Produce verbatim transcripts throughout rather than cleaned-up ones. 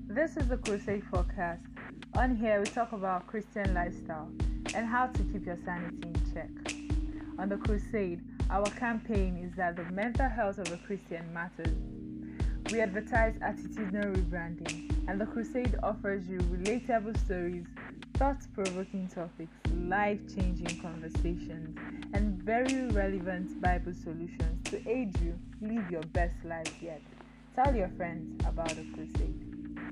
This is the Crusade Forecast. On here, we talk about Christian lifestyle and how to keep your sanity in check. On the Crusade, our campaign is that the mental health of a Christian matters. We advertise attitudinal rebranding, and the Crusade offers you relatable stories, thought-provoking topics, life-changing conversations, and very relevant Bible solutions to aid you live your best life yet. Tell your friends about the Crusade.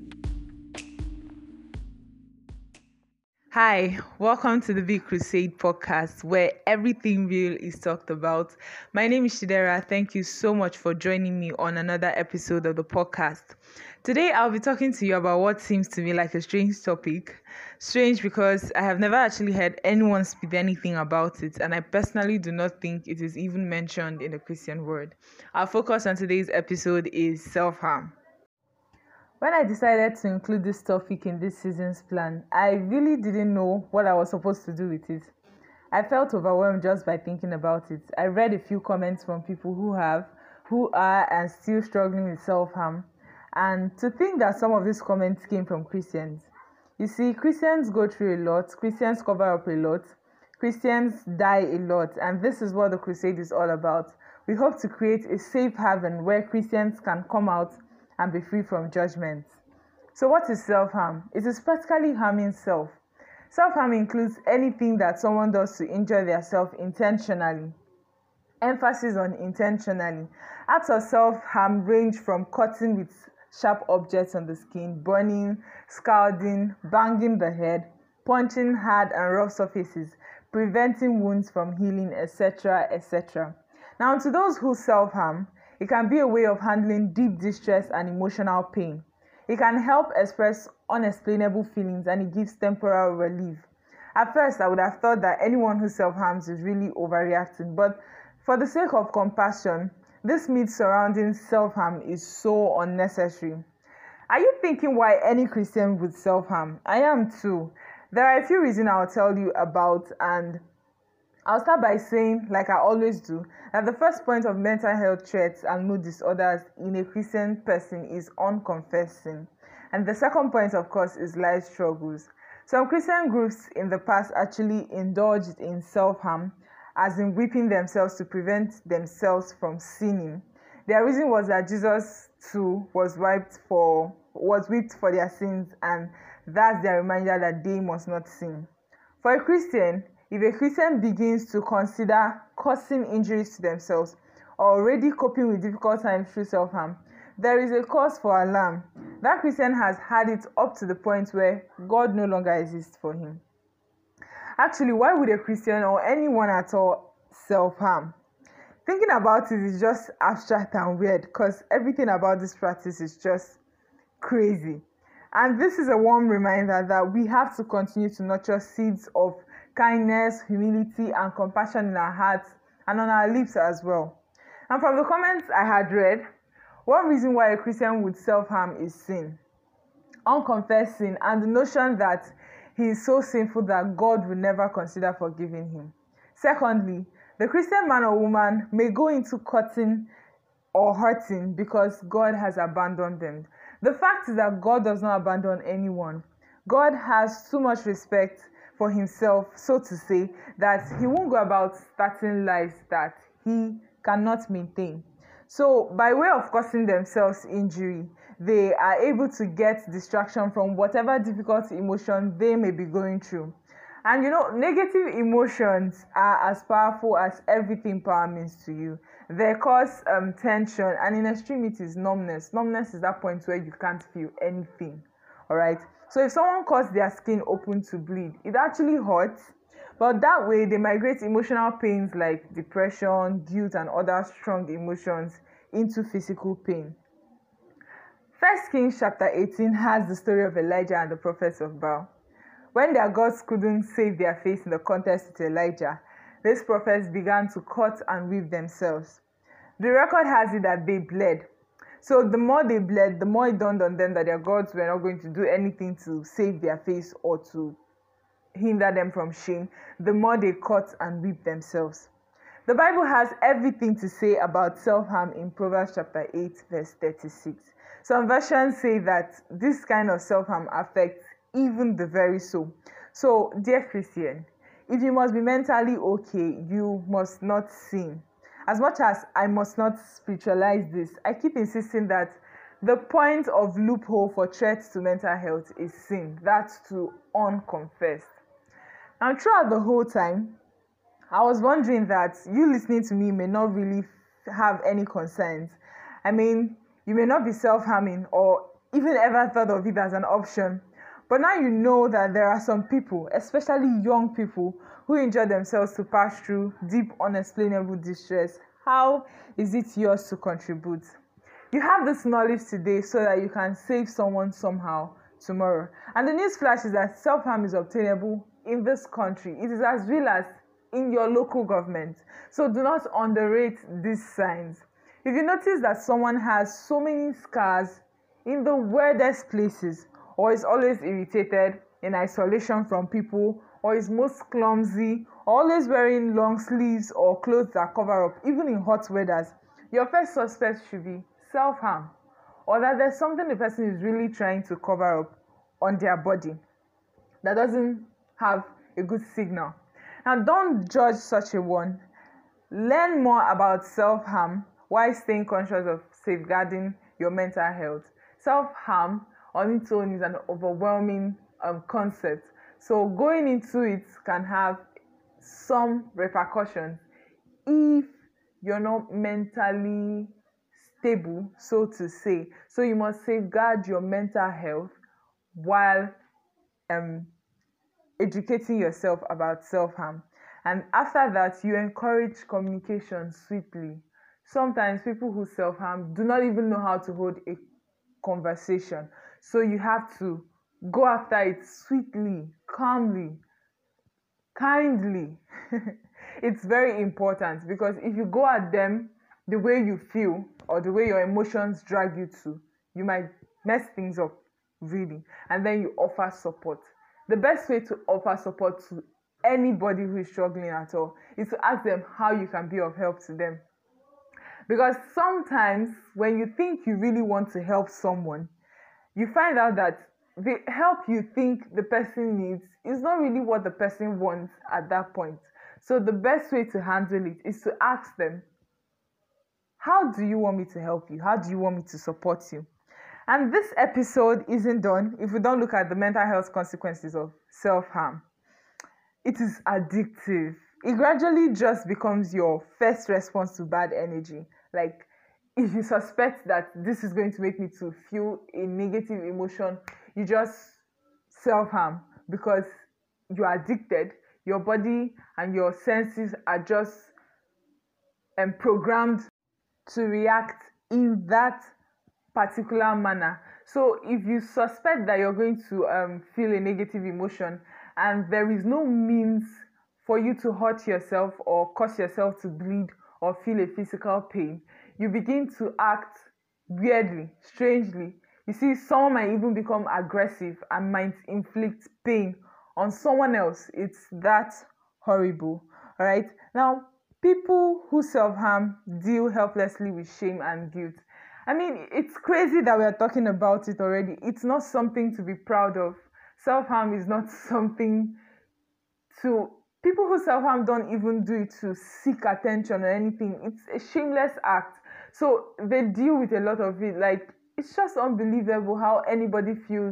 Hi, welcome to the Big Crusade podcast where everything real is talked about. My name is Shidera. Thank you so much for joining me on another episode of the podcast. Today I'll be talking to you about what seems to me like a strange topic. Strange because I have never actually heard anyone speak anything about it, and I personally do not think it is even mentioned in the Christian word. Our focus on today's episode is self-harm. When I decided to include this topic in this season's plan, I really didn't know what I was supposed to do with it. I felt overwhelmed just by thinking about it. I read a few comments from people who have, who are, and still struggling with self-harm. And to think that some of these comments came from Christians. You see, Christians go through a lot, Christians cover up a lot, Christians die a lot, and this is what the Crusade is all about. We hope to create a safe haven where Christians can come out and be free from judgment. So what is self-harm? It is practically harming self. Self-harm includes anything that someone does to injure their self intentionally. Emphasis on intentionally. Acts of self-harm range from cutting with sharp objects on the skin, burning, scalding, banging the head, punching hard and rough surfaces, preventing wounds from healing, et cetera, et cetera. Now, to those who self-harm, it can be a way of handling deep distress and emotional pain. It can help express unexplainable feelings, and it gives temporal relief. At first, I would have thought that anyone who self-harms is really overreacting, but for the sake of compassion, this myth surrounding self-harm is so unnecessary. Are you thinking why any Christian would self-harm? I am too. There are a few reasons I'll tell you about, and I'll start by saying, like I always do, that the first point of mental health threats and mood disorders in a Christian person is unconfessed sin. And the second point, of course, is life struggles. Some Christian groups in the past actually indulged in self-harm, as in whipping themselves to prevent themselves from sinning. Their reason was that Jesus too was whipped for was whipped for their sins, and that's their reminder that they must not sin. For a Christian, if a Christian begins to consider causing injuries to themselves or already coping with difficult times through self-harm, there is a cause for alarm. That Christian has had it up to the point where God no longer exists for him. Actually, why would a Christian or anyone at all self-harm? Thinking about it is just abstract and weird because everything about this practice is just crazy. And this is a warm reminder that we have to continue to nurture seeds of kindness, humility, and compassion in our hearts and on our lips as well. And from the comments I had read, one reason why a Christian would self-harm is sin, unconfessed sin, and the notion that he is so sinful that God will never consider forgiving him. Secondly, the Christian man or woman may go into cutting or hurting because God has abandoned them. The fact is that God does not abandon anyone. God has too much respect for himself, so to say, that he won't go about starting lives that he cannot maintain. So by way of causing themselves injury, they are able to get distraction from whatever difficult emotion they may be going through. And you know, negative emotions are as powerful as everything power means to you. They cause um, tension, and in extremity is numbness. Numbness is that point where you can't feel anything. All right. So if someone cuts their skin open to bleed, it actually hurts, but that way they migrate emotional pains like depression, guilt, and other strong emotions into physical pain. First Kings chapter eighteen has the story of Elijah and the prophets of Baal. When their gods couldn't save their face in the contest with Elijah, these prophets began to cut and whip themselves. The record has it that they bled. So the more they bled, the more it dawned on them that their gods were not going to do anything to save their face or to hinder them from shame, the more they cut and whipped themselves. The Bible has everything to say about self-harm in Proverbs chapter eight, verse thirty-six. Some versions say that this kind of self-harm affects even the very soul. So, dear Christian, if you must be mentally okay, you must not sin. As much as I must not spiritualize this, I keep insisting that the point of loophole for threats to mental health is sin. That's to unconfessed. And throughout the whole time, I was wondering that you listening to me may not really have any concerns. I mean, you may not be self-harming or even ever thought of it as an option. But now you know that there are some people, especially young people, who enjoy themselves to pass through deep, unexplainable distress. How is it yours to contribute? You have this knowledge today so that you can save someone somehow tomorrow. And the news flash is that self-harm is obtainable in this country. It is as real as in your local government. So do not underrate these signs. If you notice that someone has so many scars in the weirdest places, or is always irritated, in isolation from people, or is most clumsy, always wearing long sleeves or clothes that cover up, even in hot weathers, your first suspect should be self-harm, or that there's something the person is really trying to cover up on their body that doesn't have a good signal. Now, don't judge such a one. Learn more about self-harm while staying conscious of safeguarding your mental health. Self-harm on its own is an overwhelming um, concept. So going into it can have some repercussions if you're not mentally stable, so to say. So you must safeguard your mental health while um, educating yourself about self-harm. And after that, you encourage communication sweetly. Sometimes people who self-harm do not even know how to hold a conversation. So you have to go after it sweetly, calmly, kindly. It's very important, because if you go at them the way you feel or the way your emotions drag you to, you might mess things up, really. And then you offer support. The best way to offer support to anybody who is struggling at all is to ask them how you can be of help to them. Because sometimes when you think you really want to help someone, you find out that the help you think the person needs is not really what the person wants at that point. So the best way to handle it is to ask them, how do you want me to help you? How do you want me to support you? And this episode isn't done if we don't look at the mental health consequences of self-harm. It is addictive. It gradually just becomes your first response to bad energy. Like, if you suspect that this is going to make me to feel a negative emotion, you just self-harm, because you are addicted. Your body and your senses are just um, programmed to react in that particular manner. So if you suspect that you're going to um, feel a negative emotion and there is no means for you to hurt yourself or cause yourself to bleed or feel a physical pain, you begin to act weirdly, strangely. You see, someone might even become aggressive and might inflict pain on someone else. It's that horrible. All right. Now, people who self-harm deal helplessly with shame and guilt. I mean, it's crazy that we are talking about it already. It's not something to be proud of. Self-harm is not something to... People who self-harm don't even do it to seek attention or anything. It's a shameless act. So they deal with a lot of it. Like, it's just unbelievable how anybody feels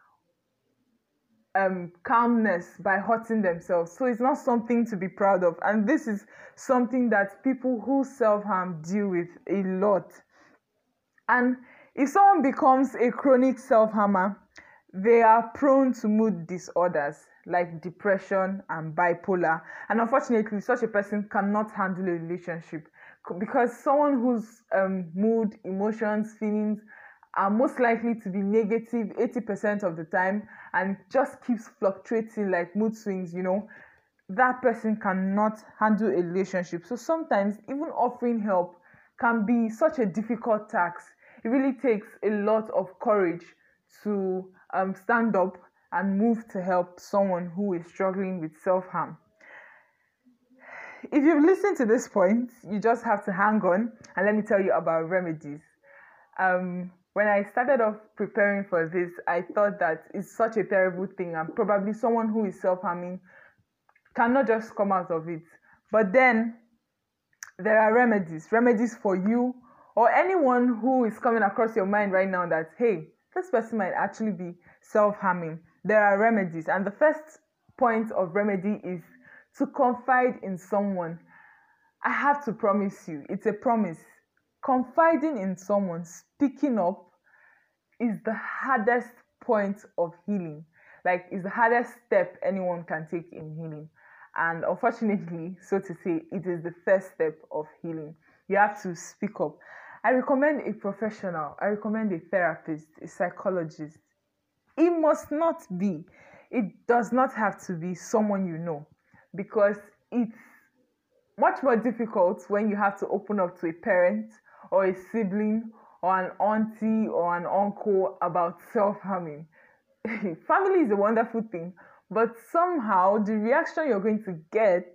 um, calmness by hurting themselves. So it's not something to be proud of. And this is something that people who self-harm deal with a lot. And if someone becomes a chronic self-harmer, they are prone to mood disorders like depression and bipolar. And unfortunately, such a person cannot handle a relationship, because someone whose um, mood, emotions, feelings are most likely to be negative eighty percent of the time and just keeps fluctuating like mood swings, you know, that person cannot handle a relationship. So sometimes even offering help can be such a difficult task. It really takes a lot of courage to um, stand up and move to help someone who is struggling with self-harm. If you've listened to this point, you just have to hang on and let me tell you about remedies. Um, when I started off preparing for this, I thought that it's such a terrible thing, and probably someone who is self harming cannot just come out of it. But then there are remedies, remedies for you or anyone who is coming across your mind right now that, hey, this person might actually be self harming. There are remedies. And the first point of remedy is to confide in someone. I have to promise you, it's a promise. Confiding in someone, speaking up, is the hardest point of healing. Like, it's the hardest step anyone can take in healing. And unfortunately, so to say, it is the first step of healing. You have to speak up. I recommend a professional, I recommend a therapist, a psychologist. It must not be, it does not have to be someone you know, because it's much more difficult when you have to open up to a parent or a sibling or an auntie or an uncle about self-harming. Family is a wonderful thing, but somehow the reaction you're going to get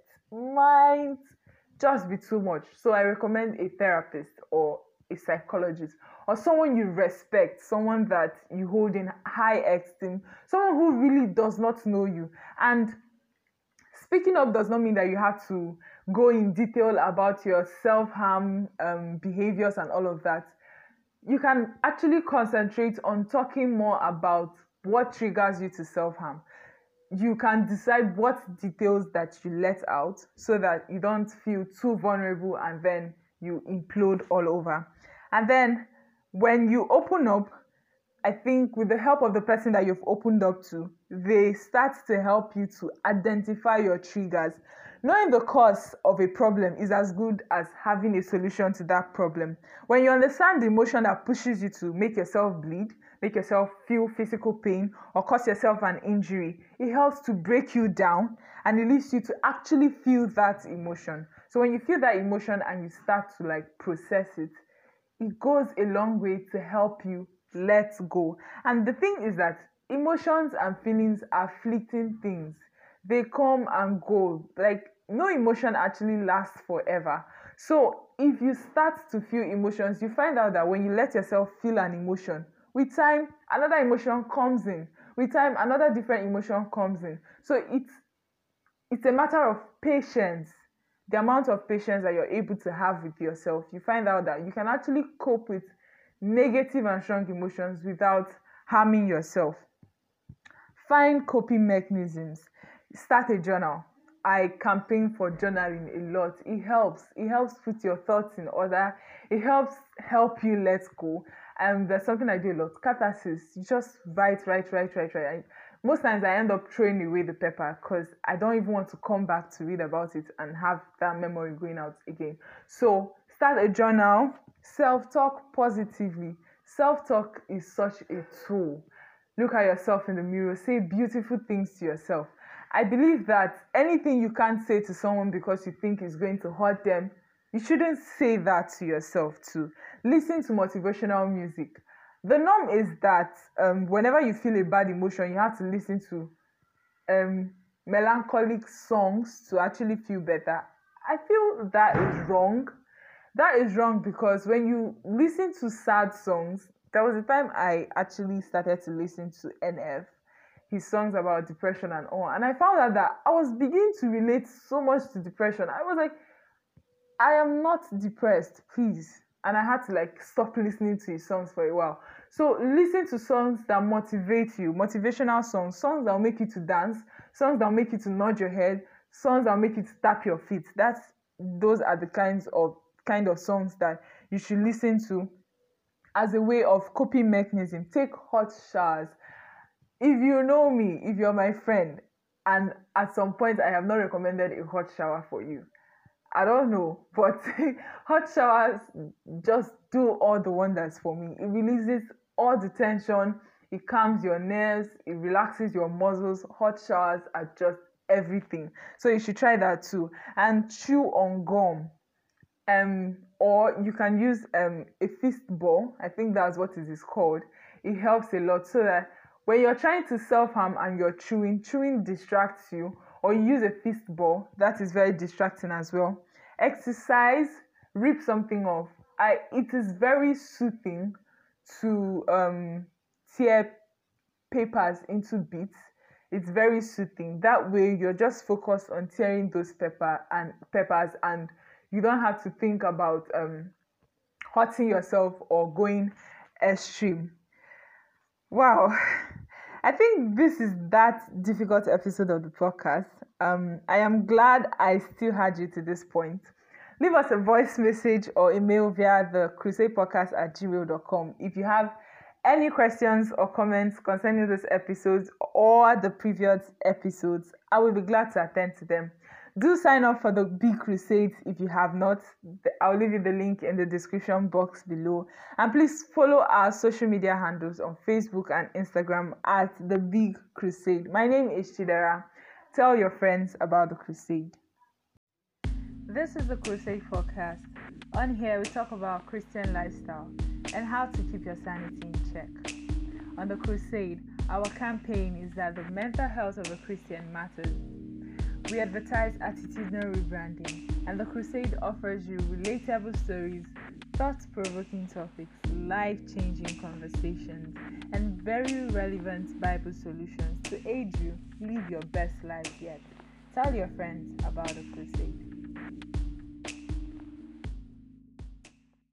might just be too much. So I recommend a therapist or a psychologist or someone you respect, someone that you hold in high esteem, someone who really does not know you. And speaking up does not mean that you have to go in detail about your self-harm um, behaviors and all of that. You can actually concentrate on talking more about what triggers you to self-harm. You can decide what details that you let out so that you don't feel too vulnerable and then you implode all over. And then when you open up, I think with the help of the person that you've opened up to, they start to help you to identify your triggers. Knowing the cause of a problem is as good as having a solution to that problem. When you understand the emotion that pushes you to make yourself bleed, make yourself feel physical pain, or cause yourself an injury, it helps to break you down and it leaves you to actually feel that emotion. So when you feel that emotion and you start to like process it, it goes a long way to help you let go. And the thing is that emotions and feelings are fleeting things. They come and go. Like, no emotion actually lasts forever. So if you start to feel emotions, you find out that when you let yourself feel an emotion, with time another emotion comes in. With time another different emotion comes in. So it's it's a matter of patience. The amount of patience that you're able to have with yourself, you find out that you can actually cope with negative and strong emotions without harming yourself. Find coping mechanisms. Start a journal. I campaign for journaling a lot. It helps. It helps put your thoughts in order. It helps help you let go. And there's something I do a lot. Catharsis. You just write, write, write, write, write. I, most times I end up throwing away the paper because I don't even want to come back to read about it and have that memory going out again. So start a journal. Self-talk positively. Self-talk is such a tool. Look at yourself in the mirror. Say beautiful things to yourself. I believe that anything you can't say to someone because you think is going to hurt them, you shouldn't say that to yourself too. Listen to motivational music. The norm is that um, whenever you feel a bad emotion, you have to listen to um, melancholic songs to actually feel better. I feel that is wrong. That is wrong because when you listen to sad songs, there was a time I actually started to listen to N F, his songs about depression and all, and I found out that I was beginning to relate so much to depression. I was like, I am not depressed, please. And I had to like stop listening to his songs for a while. So listen to songs that motivate you, motivational songs, songs that will make you to dance, songs that will make you to nod your head, songs that will make you to tap your feet. That's those are the kinds of kind of songs that you should listen to as a way of coping mechanism. Take hot showers. If you know me, if you're my friend, and at some point I have not recommended a hot shower for you, I don't know, but hot showers just do all the wonders for me. It releases all the tension, it calms your nerves, it relaxes your muscles. Hot showers are just everything. So you should try that too. And chew on gum. Um, or you can use um, a fist ball. I think that's what it is called. It helps a lot so that when you're trying to self-harm and you're chewing, chewing distracts you, or you use a fist ball, that is very distracting as well. Exercise, rip something off. I, it is very soothing to um, tear papers into bits, it's very soothing. That way you're just focused on tearing those pepper and peppers, and you don't have to think about um, hurting yourself or going extreme. Wow. I think this is that difficult episode of the podcast. Um, I am glad I still had you to this point. Leave us a voice message or email via the crusade podcast at gmail dot com if you have any questions or comments concerning this episodes or the previous episodes. I will be glad to attend to them. Do sign up for the Big Crusade if you have not. I'll leave you the link in the description box below. And please follow our social media handles on Facebook and Instagram at the Big Crusade. My name is Chidera. Tell your friends about the Crusade. This is the Crusade Forecast. On here, we talk about Christian lifestyle and how to keep your sanity in check. On the Crusade, our campaign is that the mental health of a Christian matters. We advertise attitudinal rebranding, and the Crusade offers you relatable stories, thought-provoking topics, life-changing conversations, and very relevant Bible solutions to aid you live your best life yet. Tell your friends about the Crusade.